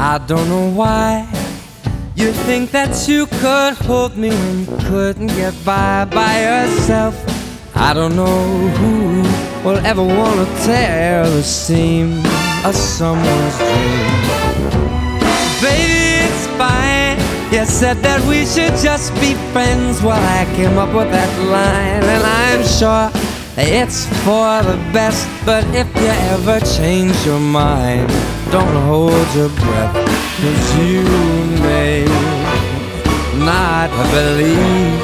I don't know why you think that you could hold me when you couldn't get by yourself. I don't know who will ever want to tear the seam of someone's dream. Baby, it's fine. You said that we should just be friends. Well, I came up with that line, and I'm sure it's for the best. But if you ever change your mind, don't hold your breath, 'cause you may not believe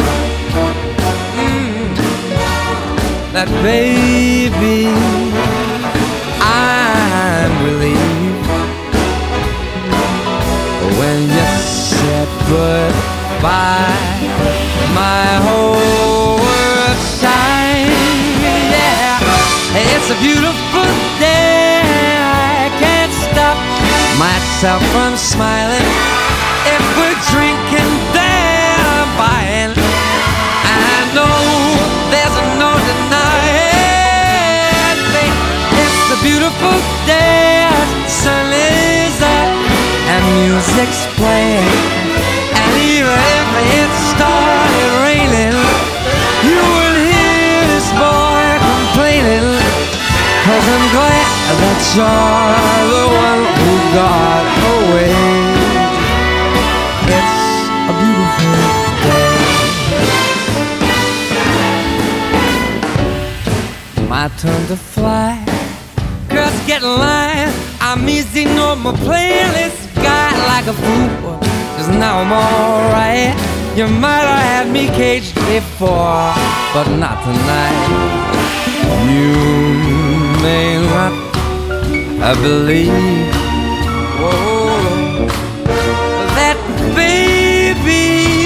that, baby, I'm relieved when you said goodbye. My whole world shines, yeah. It's a beautiful day. I can't stop myself from smiling. If we're drinking, then I'm buying. I know there's no denying. It's a beautiful day. The sun is up and music's playing. And even if it started raining, you would hear this boy complaining. 'Cause I'm glad that you're the one who got away. It's a beautiful day. My turn to fly. Girls get in line. I'm easy, no more playing this guy like a fool. 'Cause now I'm alright. You might have had me caged before, but not tonight. You may not believe, whoa, that, baby,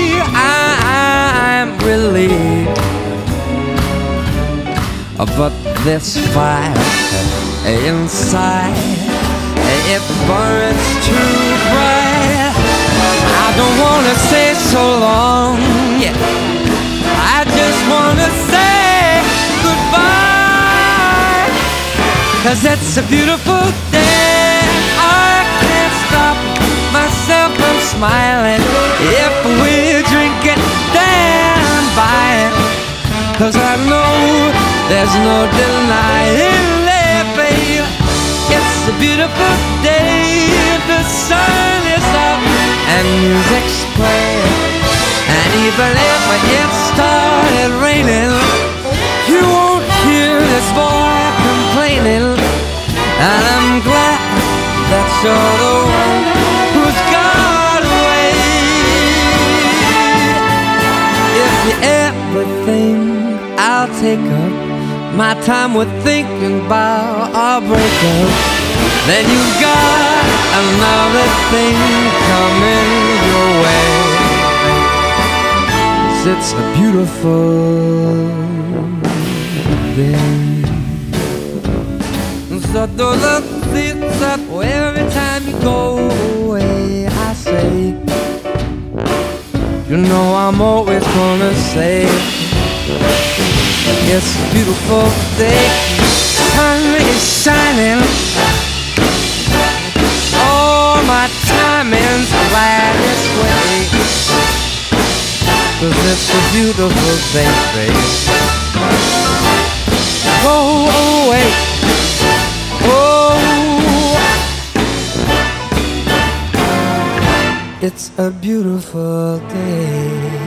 I'm relieved. But this fire inside, it burns too bright. I don't wanna say so long, yeah. I just wanna say goodbye. 'Cause it's a beautiful day. I can't stop myself from smiling. If we're drinking, then I'm buying. 'Cause I know there's no denying it, babe. It's a beautiful day. The sun is up and music's playing. And even if it started raining, you won't hear this boy complaining. And I'm glad that you're the one who's got away. If you ever think I'll take up my time with thinking about our breakup, then you got another thing coming your way. 'Cause it's a beautiful day. So don't look this up every time you go away. I say, you know I'm always gonna say, it's a beautiful day. Sun is shining. All my timing's right this way. 'Cause it's a beautiful day, babe. Oh, wait. Oh, it's a beautiful day.